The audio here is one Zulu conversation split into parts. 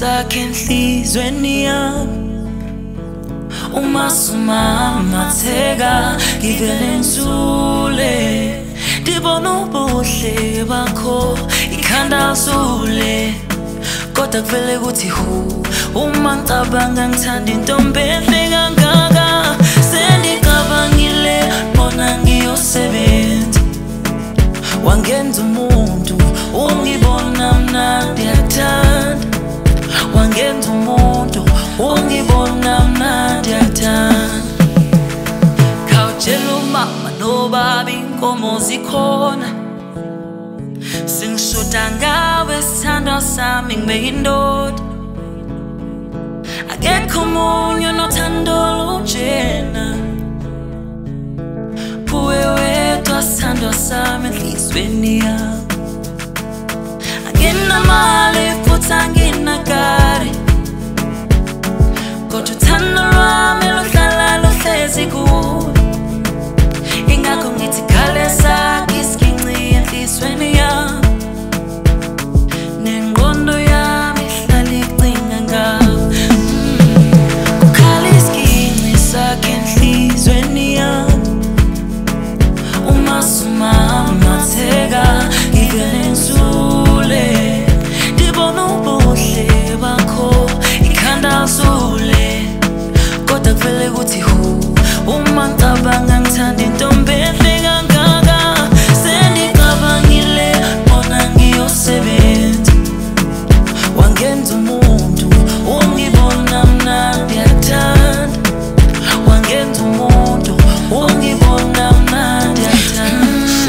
sakhe enhlizweni yami uma sumamatheka ngivele ngizule ndibona ubuhle bakho ikhanda zule kodwa kuvele kuthi hu uma ngicabanga ngithanda intombi enhle kangaka sengicabangile bona ngiyosebenza wangenza umuntu ungibona mnandi yathanda wangenza umuntu ungibona mnandi yathanda khawutshela umama nobaba inkomo zikhona singishoda ngawe sithandwa sami ngibeka indoda akekho omunye onothando olunjena uwe wedwa sithandwa sami enhlizweni yami anginamali futhi anginakari kodwa uthando lwami luhlala luhlezi kuwe ingakho ngithi khale sakhe isiginci enhlizweni yami nengqondo yami ihlala icinga ngawe kukhala isiginci sakhe enhlizweni yami uma sumamatheka ngivele ngizule ndibona ubuhle bakho ikhanda zule kodwa kuvele kuthi hu uma ngicabanga ngithanda intombi enhle kangaka sengicabangile bona ngiyosebenza wangenza umuntu ungibona mnandi yathanda wangenza umuntu ungibona mnandi yathanda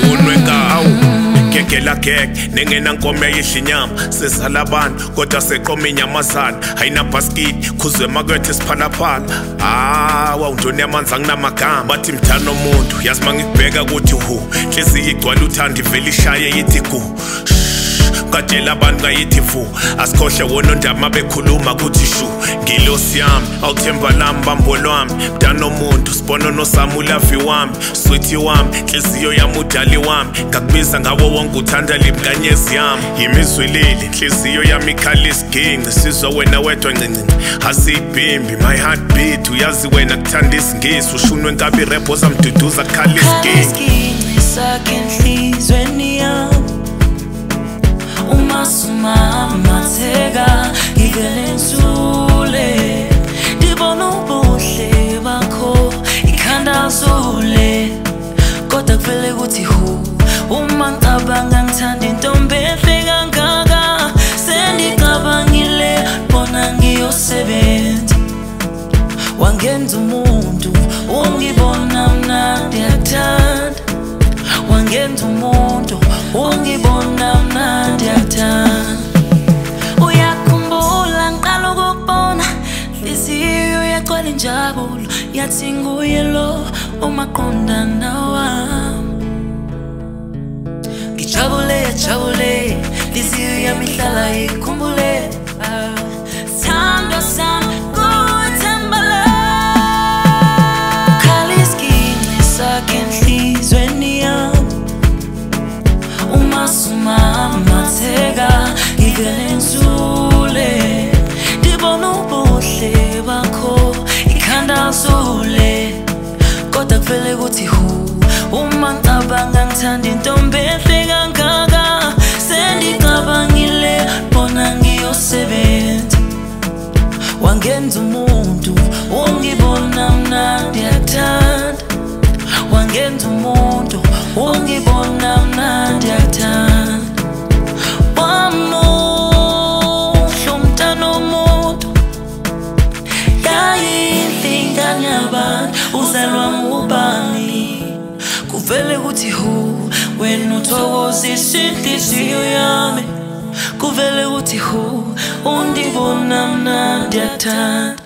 Gek nengena nkomo eyidla inyama sezala abantu kodwa seqoma inyamazana ayina basket khuzwe makwethe siphalaphala wawundoni yamanzi anginamagama bathi mthana umuntu yazi mangikubheka ukuthi hu inhliziyo igcwala uthanda ivele ishaye yithi gu katshela abantu ngayithi vu asikhohle wona ondaba bekhuluma kuthi shu ngilosi yami awuthemba lami bambo lwami mntana omuntu sibona nosami ulavi wami sweetie wami inhliziyo yami udali wami ngakubiza ngawo wonke uthanda limkanyezi yami yimizwi leli inhliziyo yami ikhala isiginci sizwa wena wedwa ncincinci asiyibhimbi my heart beat uyazi wena kuthanda isingisi ushunwe nkabi repo zamduduza kukhala isiginci sakhe enhlizweni yami uma sumamatheka ngivele ngizule ndibona ubuhle bakho ikhanda zule kodwa kuvele kuthi hu uma ngicabanga ngithanda intombi enhle kangaka sengicabangile bona ngiyosebenza wangenza umuntu ungibona mnandi yathanda wangenza umuntu ungibona mnandi yathanda uyakhumbula ngiqala ukukubona inhliziyo yagcwala injabulo yathi nguye lo umaqondana wami ngijabule inhliziyo yami ihlala ikhumbule sithandwa sami kuthemba lo khala isiginci sakhe enhlizweni yami uma sumamatheka ngivele ngizule ndibona ubuhle bakho ikhanda zule kodwa kuvele kuthi hu uma ngicabanga ngithanda intombi enhle kangaka sengicabangile bona ngiyosebenza wangenza umuntu ungibona mnandi yathanda wangenza umuntu ungibona mnandi yathanda wamuhle umntana womuntu yayinhle ingane yabantu uzalwa ngubani kuvele kuthi hu wena uthokozisa inhliziyo yami kuvele kuthi hu undibona mnandi yathanda